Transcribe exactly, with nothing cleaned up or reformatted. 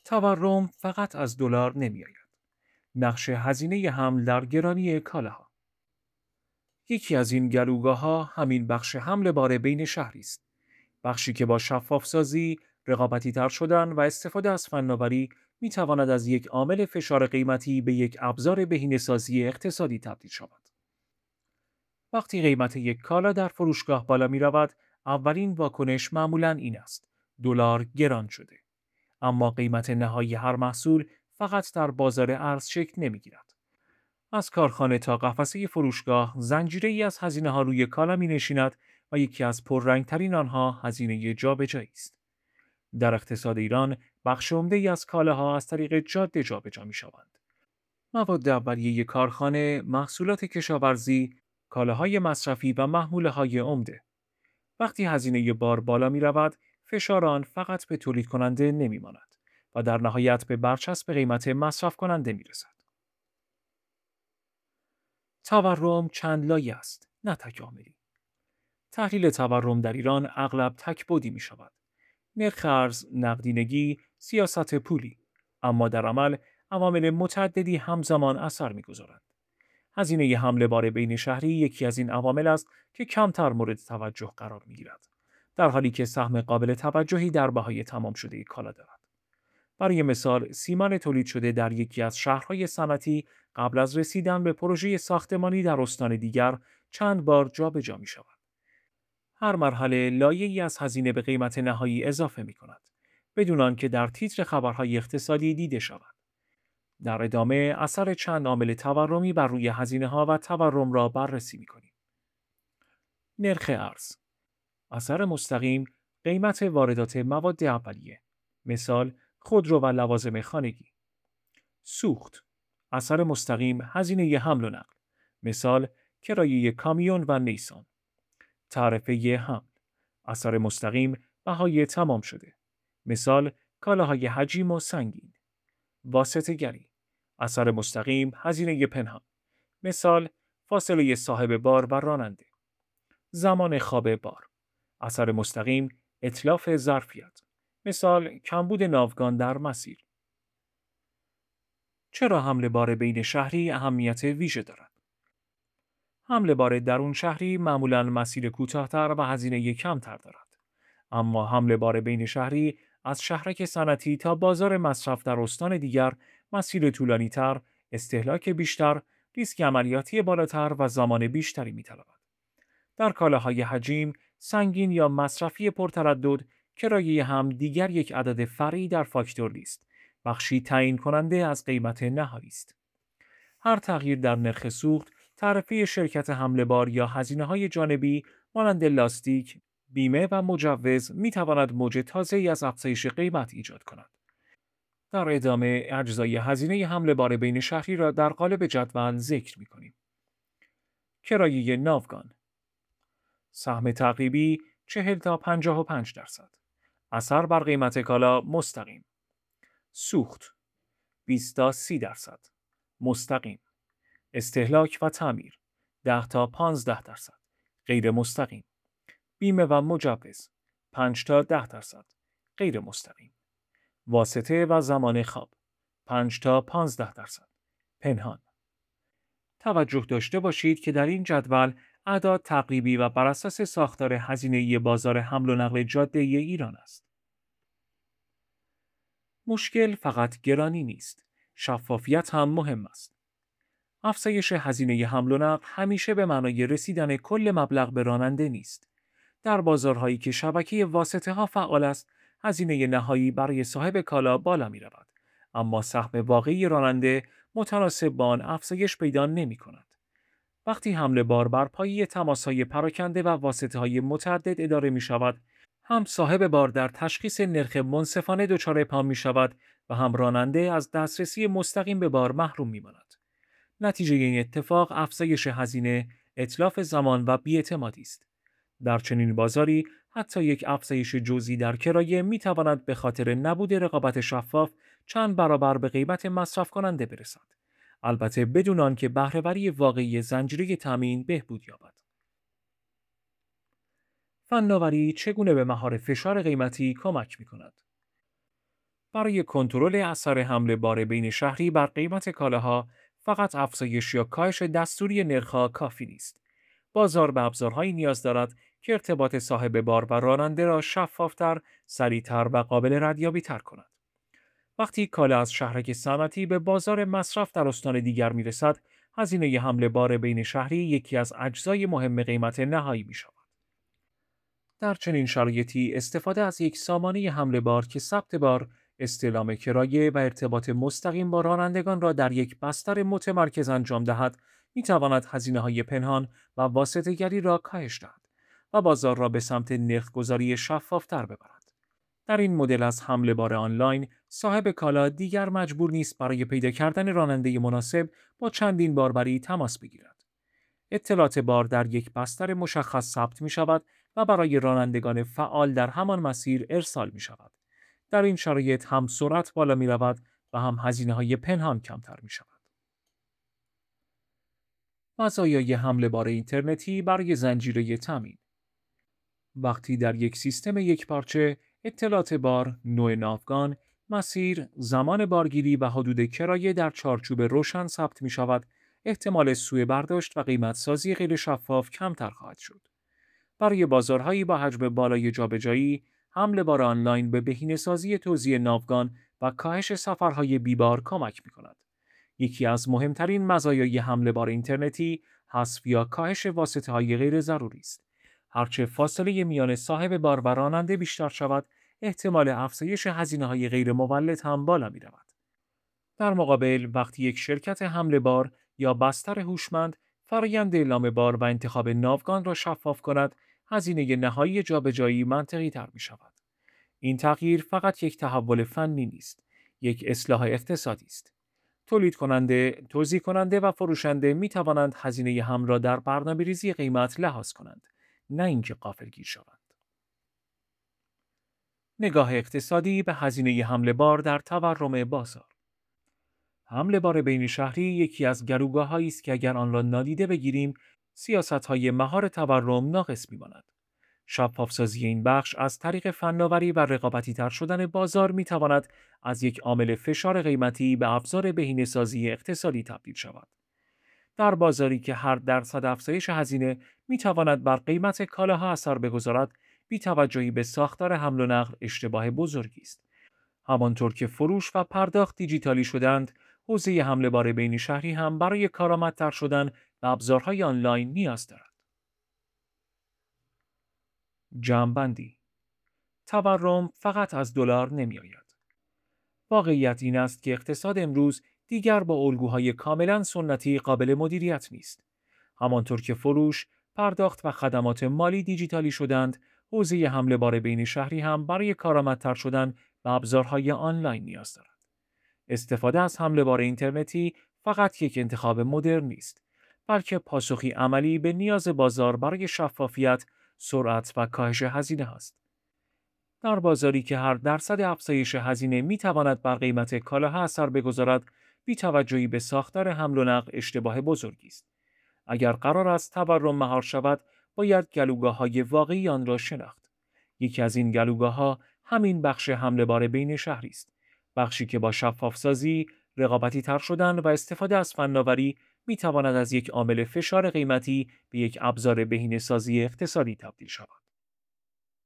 تورم فقط از دلار نمیآید. نقش هزینه حمل در گرانی کالاها. یکی از این گلوگاه‌ها همین بخش حمل بار بین شهری است. بخشی که با شفاف سازی، رقابتی تر شدن و استفاده از فناوری می تواند از یک عامل فشار قیمتی به یک ابزار بهینه‌سازی اقتصادی تبدیل شود. وقتی قیمت یک کالا در فروشگاه بالا می رود، اولین واکنش معمولاً این است: دلار گران شده. اما قیمت نهایی هر محصول فقط در بازار ارز شکل نمی گیرد. از کارخانه تا قفسه فروشگاه، زنجیره ای از هزینه ها روی کالا می نشیند و یکی از پررنگترین آنها هزینه جابجایی است. در اقتصاد ایران، بخش عمده‌ای از کالاها از طریق جاده جابجا می‌شوند. مواد اولیه کارخانه، محصولات کشاورزی، کالاهای مصرفی و محموله‌های عمده. وقتی هزینه بار بالا می‌رود، فشار آن فقط به تولید کننده نمی‌ماند و در نهایت به برچسب قیمت مصرف کننده می‌رسد. تورم چند لایه است، نه تکاملی. تحلیل تورم در ایران اغلب تک‌بعدی می‌شود. نرخ ارز، نقدینگی، سیاست پولی، اما در عمل عوامل متعددی همزمان اثر می‌گذارند. هزینه حمل بار بین شهری یکی از این عوامل است که کمتر مورد توجه قرار می‌گیرد، در حالی که سهم قابل توجهی در بهای تمام شده کالا دارد. برای مثال، سیمان تولید شده در یکی از شهرهای صنعتی قبل از رسیدن به پروژه ساختمانی در استان دیگر چند بار جابجا می‌شود. هر مرحله لایه‌ای از هزینه به قیمت نهایی اضافه می‌کند، بدون آنکه در تیتر خبرهای اقتصادی دیده شود. در ادامه اثر چند عامل تورمی بر روی هزینه‌ها و تورم را بررسی می‌کنیم. نرخ ارز. اثر مستقیم: قیمت واردات مواد اولیه. مثال: خودرو و لوازم خانگی. سوخت. اثر مستقیم: هزینه حمل و نقل. مثال: کرایه کامیون و نیسان. تعرفه حمل. اثر مستقیم: بهای تمام شده. مثال: کالاهای حجیم و سنگین. واسطه‌گری. اثر مستقیم: هزینه پنهان. مثال: فاصله صاحب بار و راننده. زمان خواب بار. اثر مستقیم: اتلاف ظرفیت. مثال: کمبود ناوگان در مسیر. چرا حمل بار بین شهری اهمیت ویژه دارد؟ حمل بار درون شهری معمولاً مسیر کوتاه‌تر و هزینه کمتر دارد. اما حمل بار بین شهری از شهرک صنعتی تا بازار مصرف در استان دیگر مسیر طولانی‌تر، استهلاک بیشتر، ریسک عملیاتی بالاتر و زمان بیشتری می‌طلبد. در کالاهای حجیم، سنگین یا مصرفی پرتردد، کرایه هم دیگر یک عدد فرعی در فاکتور لیست، بخشی تعیین کننده از قیمت نهایی است. هر تغییر در نرخ سوخت، تعرفه شرکت حمل بار یا هزینه‌های جانبی مانند لاستیک، بیمه و مجوز می تواند موج تازه‌ای از افزایش قیمت ایجاد کند. در ادامه اجزای هزینه حمل بار بین شهری را در قالب جدول ذکر می کنیم. کرایه ناوگان. سهم تقریبی چهل تا پنجاه و پنج درصد. اثر بر قیمت کالا مستقیم. سوخت بیست تا سی درصد. مستقیم. استهلاک و تعمیر ده تا پانزده درصد. غیر مستقیم. بیمه و مجوز پنج تا ده درصد. غیر مستقیم. واسطه و زمان خواب پنج تا پانزده درصد. پنهان. توجه داشته باشید که در این جدول اعداد تقریبی و بر اساس ساختار هزینه‌ای بازار حمل و نقل جاده‌ای ایران است. مشکل فقط گرانی نیست. شفافیت هم مهم است. افزایش هزینه حمل و نقل همیشه به معنای رسیدن کل مبلغ به راننده نیست. در بازارهایی که شبکه واسطه ها فعال است، هزینه نهایی برای صاحب کالا بالا می رود. اما سهم واقعی راننده متناسب با آن افزایش پیدا نمی کند. وقتی حمل بار بر پایه تماس‌های پراکنده و واسطه‌های متعدد اداره می شود، هم صاحب بار در تشخیص نرخ منصفانه دچار ابهام می شود و هم راننده از دسترسی مستقیم به بار محروم می ماند. نتیجه این اتفاق افزایش هزینه، اتلاف زمان و بی‌اعتمادی است. در چنین بازاری حتی یک افزایش جزئی در کرایه می تواند به خاطر نبود رقابت شفاف چند برابر به قیمت مصرف کننده برسد. البته بدون آنکه بهره‌وری واقعی زنجیره تامین بهبود یابد. فناوری چگونه به مهار فشار قیمتی کمک می کند؟ برای کنترل اثر حمله بار بین شهری بر قیمت کالاها، فقط افزایش یا کاهش دستوری نرخ‌ها کافی نیست. بازار به ابزارهایی نیاز دارد که ارتباط صاحب بار و راننده را شفافتر، سریعتر و قابل ردیابی‌تر کند. وقتی کالا از شهرک صنعتی به بازار مصرف در استان دیگر می‌رسد، هزینه حمل بار بین شهری یکی از اجزای مهم قیمت نهایی می‌شود. در چنین شرایطی استفاده از یک سامانه حمل بار که ثبت بار، استعلام کرایه و ارتباط مستقیم با رانندگان را در یک بستر متمرکز انجام دهد، می‌تواند هزینه‌های پنهان و واسطه‌گری را کاهش دهد و بازار را به سمت نرخ‌گذاری شفاف‌تر ببرد. در این مدل از حمل بار آنلاین، صاحب کالا دیگر مجبور نیست برای پیدا کردن راننده مناسب با چندین باربری تماس بگیرد. اطلاعات بار در یک بستر مشخص ثبت می شود و برای رانندگان فعال در همان مسیر ارسال می شود. در این شرایط هم سرعت بالا می رود و هم هزینه های پنهان کمتر می شود. مزایای حمل بار اینترنتی برای زنجیره تامین: وقتی در یک سیستم یکپارچه اطلاعات بار، نوع ناوگان، مسیر، زمان بارگیری و حدود کرایه در چارچوب روشن ثبت می شود، احتمال سوء برداشت و قیمت سازی غیر شفاف کمتر خواهد شد. برای بازارهایی با حجم بالای جابجایی، حمل بار آنلاین به بهینه‌سازی توزیع ناوگان و کاهش سفرهای بیبار کمک می کند. یکی از مهمترین مزایای حمل بار اینترنتی، حذف یا کاهش واسطه‌های غیر ضروری است. هرچه فاصله میان صاحب بار و راننده بیشتر شود، احتمال افزایش هزینه‌های غیر مولد هم بالا می رود. در مقابل، وقتی یک شرکت حمل بار یا بستر هوشمند فرآیند اعلام بار و انتخاب ناوگان را شفاف کند، هزینه نهایی جابجایی منطقی تر می شود. این تغییر فقط یک تحول فنی نیست، یک اصلاح اقتصادی است. تولید کننده، توزیع کننده و فروشنده می توانند هزینه هم را در برنامه‌ریزی قیمت لحاظ کنند، نه اینکه غافلگیر شوند. نگاه اقتصادی به هزینه حمل بار در تورم بازار: حمل بار بین شهری یکی از گروگاه‌هایی است که اگر آن را نادیده بگیریم، سیاست‌های مهار تورم ناقص می‌ماند. شفاف‌سازی این بخش از طریق فناوری و رقابتی تر شدن بازار می‌تواند از یک عامل فشار قیمتی به ابزار بهینه‌سازی اقتصادی تبدیل شود. در بازاری که هر درصد افزایش هزینه می‌تواند بر قیمت کالاها اثر بگذارد، بی‌توجهی به ساختار حمل و نقل اشتباه بزرگی است. همانطور که فروش و پرداخت دیجیتالی شدند، حوزه حمل بار بین شهری هم برای کارآمدتر شدن به ابزارهای آنلاین نیاز دارد. جمع‌بندی: تورم فقط از دلار نمی‌آید. واقعیت این است که اقتصاد امروز دیگر با الگوهای کاملا سنتی قابل مدیریت نیست. همانطور که فروش، پرداخت و خدمات مالی دیجیتالی شدند، حوزه حمل بار بین شهری هم برای کارآمدتر شدن به ابزارهای آنلاین نیاز دارد. استفاده از حمل بار اینترنتی فقط یک انتخاب مدرن نیست، بلکه پاسخی عملی به نیاز بازار برای شفافیت، سرعت و کاهش هزینه است. در بازاری که هر درصد افزایش هزینه می تواند بر قیمت کالاها اثر بگذارد، بی توجهی به ساختار حمل و نقل اشتباه بزرگی است. اگر قرار است تورم مهار شود، باید گلوگاه‌های واقعی آن را شناخت. یکی از این گلوگاه‌ها همین بخش حمل بار بین شهری است. بخشی که با شفاف‌سازی، رقابتی تر شدن و استفاده از فناوری می تواند از یک عامل فشار قیمتی به یک ابزار بهینه‌سازی اقتصادی تبدیل شود.